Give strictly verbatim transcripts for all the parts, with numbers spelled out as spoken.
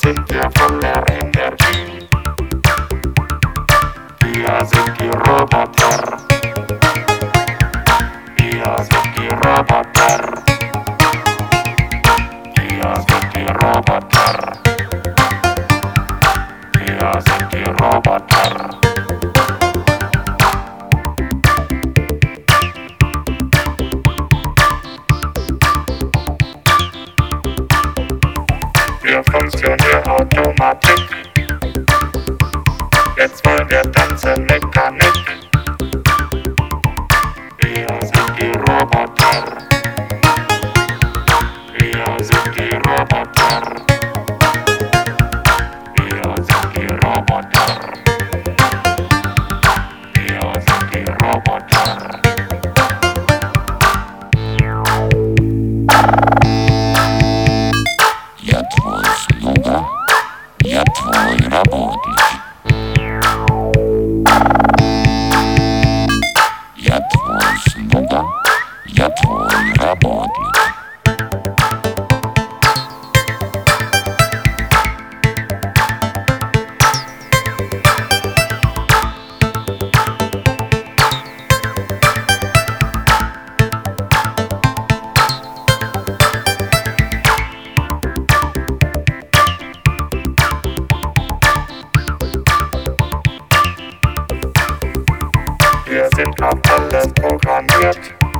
sind wir voller Energie. Wir sind die Roboter. Wir sind die Roboter. Wir sind die Roboter. Wir sind die Roboter. Wir funktionieren Automatik. Jetzt wollen wir tanzen Mechanik. Wir sind die Roboter. Wir sind die Roboter. Wir sind die Roboter. Wir sind die Roboter. Я твой слуга, я твой работник. Я твой слуга, я твой работник. Wir sind auf alles programmiert.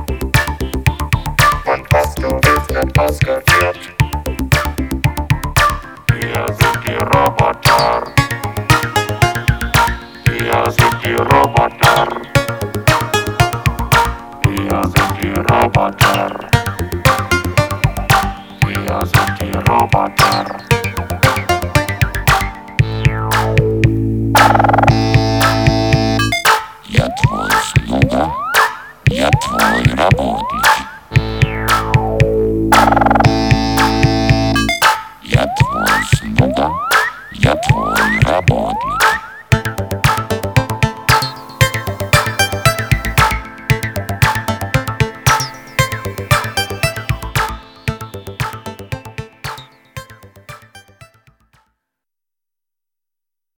Und was du willst, wird ausgeführt. Wir sind die Roboter. Wir sind die Roboter. Wir sind die Roboter. Wir sind die Roboter. Я твой слуга, я твой работник.